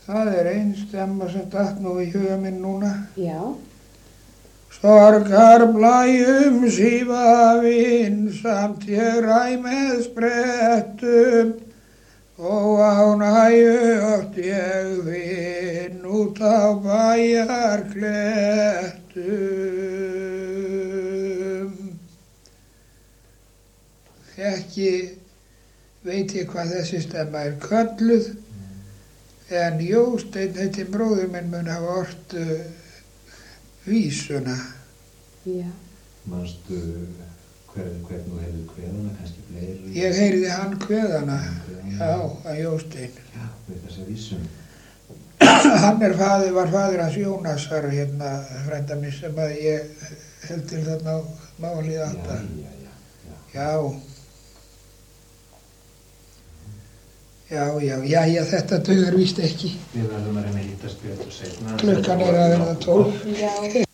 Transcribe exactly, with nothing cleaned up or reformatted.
Það er ein stemma sem datt nú í huga minn núna. Já. Sorgar blæjum sífa vinsamt ég ræ með sprettum og ánægju oft ég vinn út á bæjarklettum. Ekki veit ég hvað þessi stemma er kölluð, en Jósteinn, þetta bróðir minn, mun hafa ort uh, vísuna. Já. Manstu hver, hvern þú heyrði kveðana, kannski fleiri? Ég heyrði hann kveðana, já, að Jósteinn. Já, við þessa vísum. Hann er faðir, var faðir hans Jónasar, hérna, frænda minn, sem að ég held til þarna á málið átta. Já, já, já, já. Já. Já, já, já, já, þetta dugar víst ekki. Við verðum að reyna að hittast betur seinna. Klukkan er að verða tólf. Já.